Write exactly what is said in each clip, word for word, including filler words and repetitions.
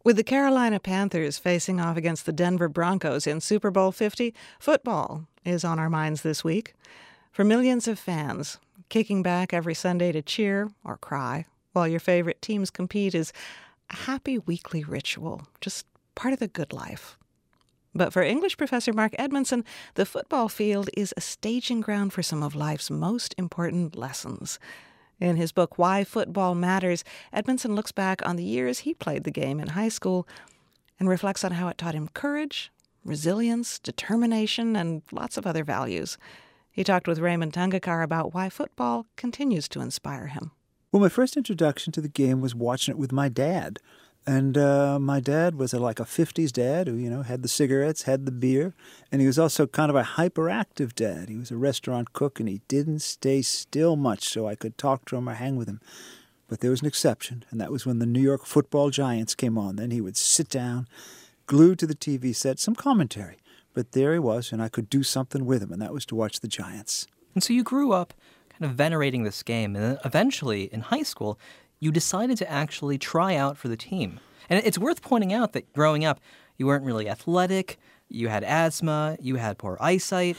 With the Carolina Panthers facing off against the Denver Broncos in Super Bowl fifty, football is on our minds this week. For millions of fans, kicking back every Sunday to cheer or cry while your favorite teams compete is a happy weekly ritual, just part of the good life. But for English professor Mark Edmondson, the football field is a staging ground for some of life's most important lessons. In his book, Why Football Matters, Edmondson looks back on the years he played the game in high school and reflects on how it taught him courage, resilience, determination, and lots of other values. He talked with Raymond Tungakar about why football continues to inspire him. Well, my first introduction to the game was watching it with my dad. And uh, my dad was a, like a fifties dad who, you know, had the cigarettes, had the beer, and he was also kind of a hyperactive dad. He was a restaurant cook, and he didn't stay still much so I could talk to him or hang with him. But there was an exception, and that was when the New York Football Giants came on. Then he would sit down, glued to the T V set, some commentary. But there he was, and I could do something with him, and that was to watch the Giants. And so you grew up kind of venerating this game, and then eventually, in high school, you decided to actually try out for the team. And it's worth pointing out that growing up, you weren't really athletic, you had asthma, you had poor eyesight.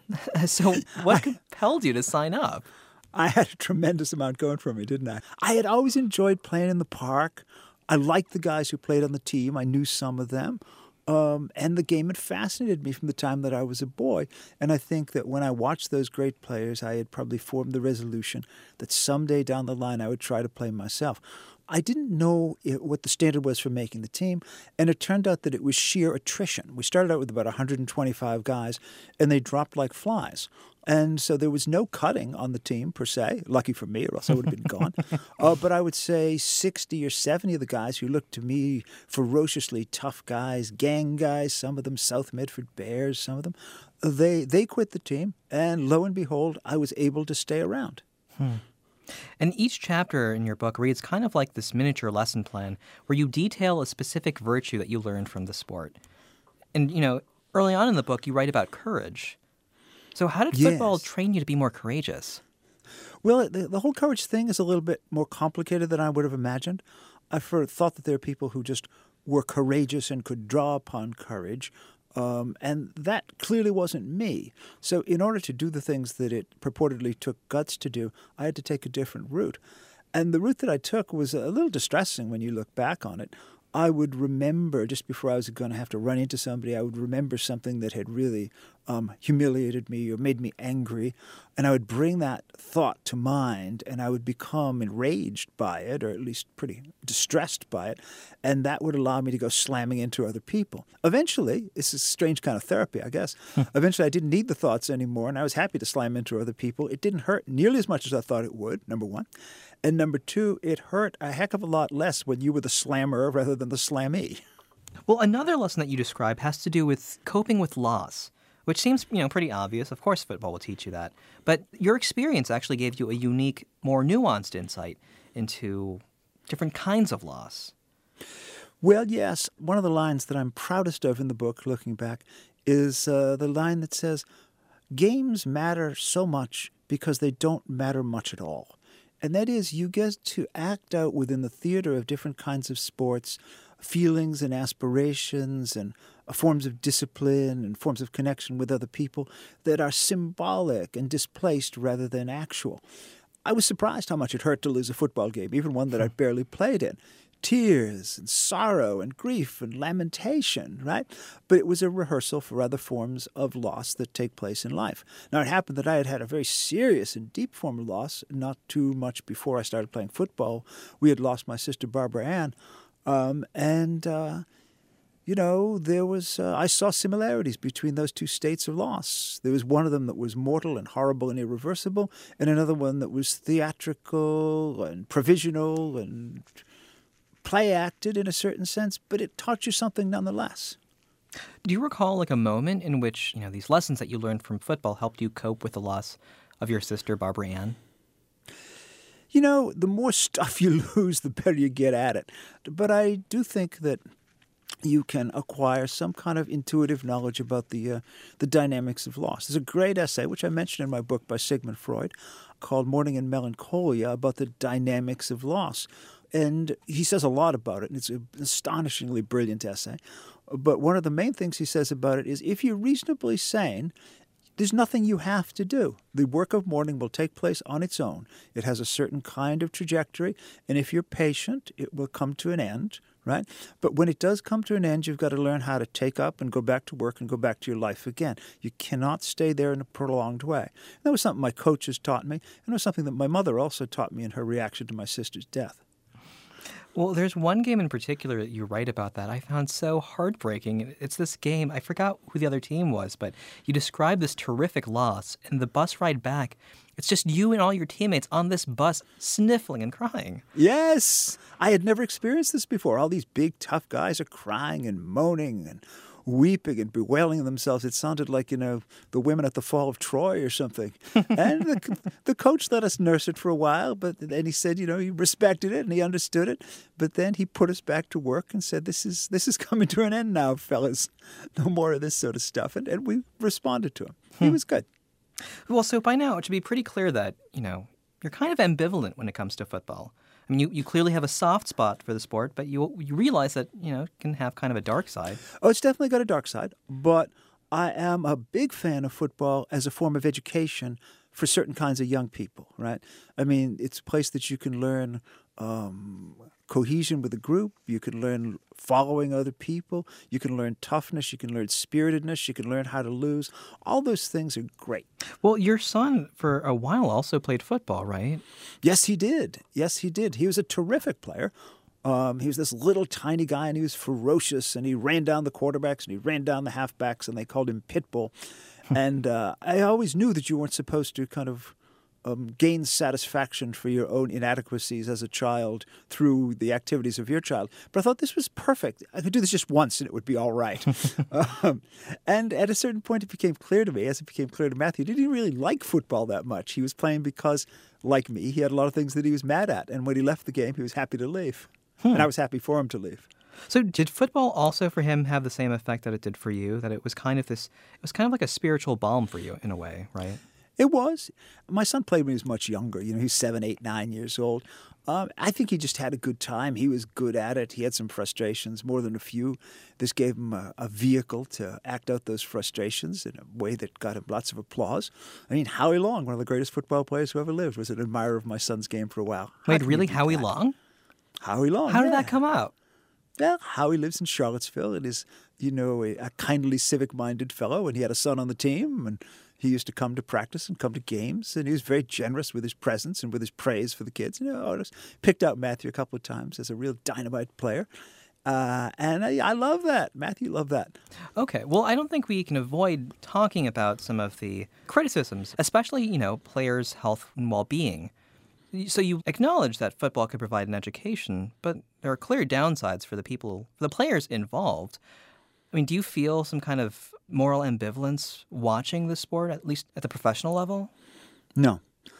So what compelled you to sign up? I had a tremendous amount going for me, didn't I? I had always enjoyed playing in the park. I liked the guys who played on the team. I knew some of them. Um, and the game had fascinated me from the time that I was a boy. And I think that when I watched those great players, I had probably formed the resolution that someday down the line I would try to play myself. I didn't know it, what the standard was for making the team, and it turned out that it was sheer attrition. We started out with about one hundred twenty-five guys, and they dropped like flies. And so there was no cutting on the team, per se. Lucky for me, or else I would have been gone. Uh, but I would say sixty or seventy of the guys who looked to me ferociously tough guys, gang guys, some of them South Medford Bears, some of them, they, they quit the team. And lo and behold, I was able to stay around. Hmm. And each chapter in your book reads kind of like this miniature lesson plan where you detail a specific virtue that you learned from the sport. And, you know, early on in the book, you write about courage. So how did football Yes. train you to be more courageous? Well, the, the whole courage thing is a little bit more complicated than I would have imagined. I thought that there are people who just were courageous and could draw upon courage. Um, and that clearly wasn't me. So in order to do the things that it purportedly took guts to do, I had to take a different route. And the route that I took was a little distressing when you look back on it. I would remember, just before I was going to have to run into somebody, I would remember something that had really um, humiliated me or made me angry, and I would bring that thought to mind, and I would become enraged by it, or at least pretty distressed by it, and that would allow me to go slamming into other people. Eventually, it's a strange kind of therapy, I guess. Eventually, I didn't need the thoughts anymore, and I was happy to slam into other people. It didn't hurt nearly as much as I thought it would, number one. And number two, it hurt a heck of a lot less when you were the slammer rather than the slammee. Well, another lesson that you describe has to do with coping with loss, which seems, you know, pretty obvious. Of course, football will teach you that. But your experience actually gave you a unique, more nuanced insight into different kinds of loss. Well, yes. One of the lines that I'm proudest of in the book, looking back, is uh, the line that says, games matter so much because they don't matter much at all. And that is, you get to act out within the theater of different kinds of sports, feelings and aspirations and forms of discipline and forms of connection with other people that are symbolic and displaced rather than actual. I was surprised how much it hurt to lose a football game, even one that I'd barely played in. Tears and sorrow and grief and lamentation, right? But it was a rehearsal for other forms of loss that take place in life. Now, it happened that I had had a very serious and deep form of loss not too much before I started playing football. We had lost my sister, Barbara Ann, um, and, uh, you know, there was, uh, I saw similarities between those two states of loss. There was one of them that was mortal and horrible and irreversible, and another one that was theatrical and provisional and play acted in a certain sense, but it taught you something nonetheless. Do you recall like a moment in which, you know, these lessons that you learned from football helped you cope with the loss of your sister, Barbara Ann? You know, the more stuff you lose, the better you get at it. But I do think that you can acquire some kind of intuitive knowledge about the uh, the dynamics of loss. There's a great essay, which I mentioned in my book by Sigmund Freud, called Mourning and Melancholia, about the dynamics of loss. And he says a lot about it, and it's an astonishingly brilliant essay. But one of the main things he says about it is if you're reasonably sane, there's nothing you have to do. The work of mourning will take place on its own. It has a certain kind of trajectory, and if you're patient, it will come to an end, right? But when it does come to an end, you've got to learn how to take up and go back to work and go back to your life again. You cannot stay there in a prolonged way. And that was something my coaches taught me, and it was something that my mother also taught me in her reaction to my sister's death. Well, there's one game in particular that you write about that I found so heartbreaking. It's this game, I forgot who the other team was, but you describe this terrific loss, and the bus ride back, it's just you and all your teammates on this bus sniffling and crying. Yes! I had never experienced this before. All these big, tough guys are crying and moaning and weeping and bewailing themselves. It sounded like, you know, the women at the fall of Troy or something. And the, the coach let us nurse it for a while, but then he said, you know, he respected it and he understood it. But then he put us back to work and said, this is this is coming to an end now, fellas. No more of this sort of stuff. And, and we responded to him. He was good. Well, so by now it should be pretty clear that, you know, you're kind of ambivalent when it comes to football. I mean, you, you clearly have a soft spot for the sport, but you you realize that, you know, it can have kind of a dark side. Oh, it's definitely got a dark side, but I am a big fan of football as a form of education for certain kinds of young people, right? I mean, it's a place that you can learn um, cohesion with a group. You can learn following other people. You can learn toughness. You can learn spiritedness. You can learn how to lose. All those things are great. Well, your son, for a while, also played football, right? Yes, he did. Yes, he did. He was a terrific player. Um, he was this little tiny guy, and he was ferocious, and he ran down the quarterbacks, and he ran down the halfbacks, and they called him Pitbull. and uh, I always knew that you weren't supposed to kind of um, gain satisfaction for your own inadequacies as a child through the activities of your child. But I thought this was perfect. I could do this just once, and it would be all right. um, and at a certain point, it became clear to me, as it became clear to Matthew, he didn't really like football that much. He was playing because, like me, he had a lot of things that he was mad at. And when he left the game, he was happy to leave. Hmm. And I was happy for him to leave. So did football also for him have the same effect that it did for you? That it was kind of this, it was kind of like a spiritual balm for you in a way, right? It was. My son played when he was much younger. You know, he was seven, eight, nine years old. Um, I think he just had a good time. He was good at it. He had some frustrations, more than a few. This gave him a, a vehicle to act out those frustrations in a way that got him lots of applause. I mean, Howie Long, one of the greatest football players who ever lived, was an admirer of my son's game for a while. Wait, really? Howie that? Long? Howie Long, How did yeah. that come out? Well, Howie lives in Charlottesville and is, you know, a, a kindly, civic-minded fellow, and he had a son on the team, and he used to come to practice and come to games, and he was very generous with his presence and with his praise for the kids. You know, I just picked out Matthew a couple of times as a real dynamite player, uh, and I, I love that. Matthew loved that. Okay, well, I don't think we can avoid talking about some of the criticisms, especially, you know, players' health and well-being. So you acknowledge that football could provide an education, but there are clear downsides for the people, for the players involved. I mean, do you feel some kind of moral ambivalence watching the sport, at least at the professional level? No,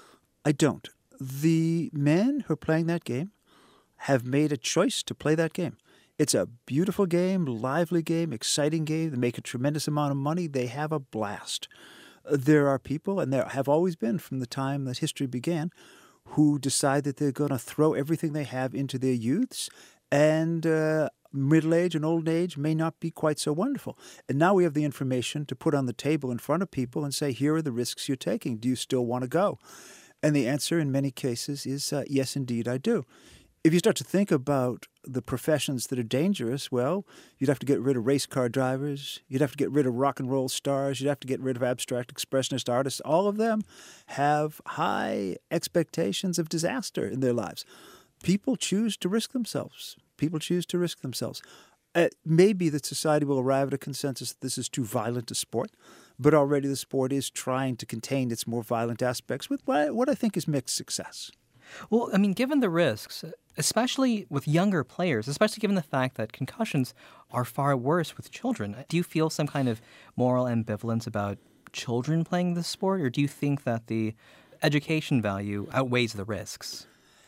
I don't. The men who are playing that game have made a choice to play that game. It's a beautiful game, lively game, exciting game. They make a tremendous amount of money. They have a blast. There are people, and there have always been from the time that history began, who decide that they're going to throw everything they have into their youths, and uh, middle age and old age may not be quite so wonderful. And now we have the information to put on the table in front of people and say, here are the risks you're taking. Do you still want to go? And the answer in many cases is, uh, yes, indeed, I do. If you start to think about the professions that are dangerous, well, you'd have to get rid of race car drivers. You'd have to get rid of rock and roll stars. You'd have to get rid of abstract expressionist artists. All of them have high expectations of disaster in their lives. People choose to risk themselves. People choose to risk themselves. It may be that society will arrive at a consensus that this is too violent a sport, but already the sport is trying to contain its more violent aspects with what I think is mixed success. Well, I mean, given the risks, especially with younger players, especially given the fact that concussions are far worse with children, do you feel some kind of moral ambivalence about children playing this sport, or do you think that the education value outweighs the risks?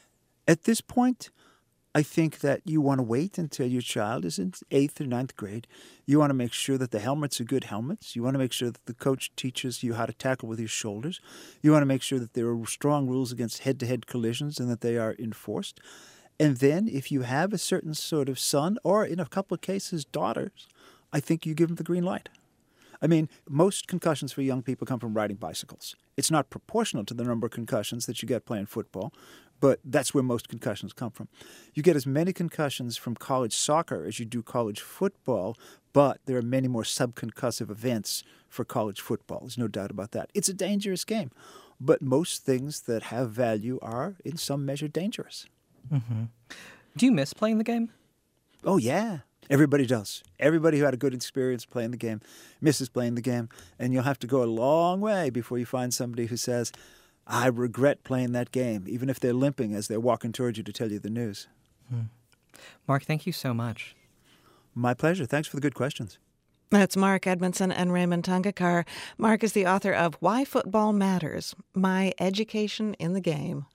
At this point, I think that you want to wait until your child is in eighth or ninth grade. You want to make sure that the helmets are good helmets. You want to make sure that the coach teaches you how to tackle with your shoulders. You want to make sure that there are strong rules against head-to-head collisions and that they are enforced. And then if you have a certain sort of son, or in a couple of cases, daughters, I think you give them the green light. I mean, most concussions for young people come from riding bicycles. It's not proportional to the number of concussions that you get playing football, but that's where most concussions come from. You get as many concussions from college soccer as you do college football, but there are many more subconcussive events for college football. There's no doubt about that. It's a dangerous game, but most things that have value are, in some measure, dangerous. Mm-hmm. Do you miss playing the game? Oh, yeah. Everybody does. Everybody who had a good experience playing the game misses playing the game. And you'll have to go a long way before you find somebody who says, I regret playing that game, even if they're limping as they're walking towards you to tell you the news. Hmm. Mark, thank you so much. My pleasure. Thanks for the good questions. That's Mark Edmondson and Raymond Tungekar. Mark is the author of Why Football Matters, My Education in the Game.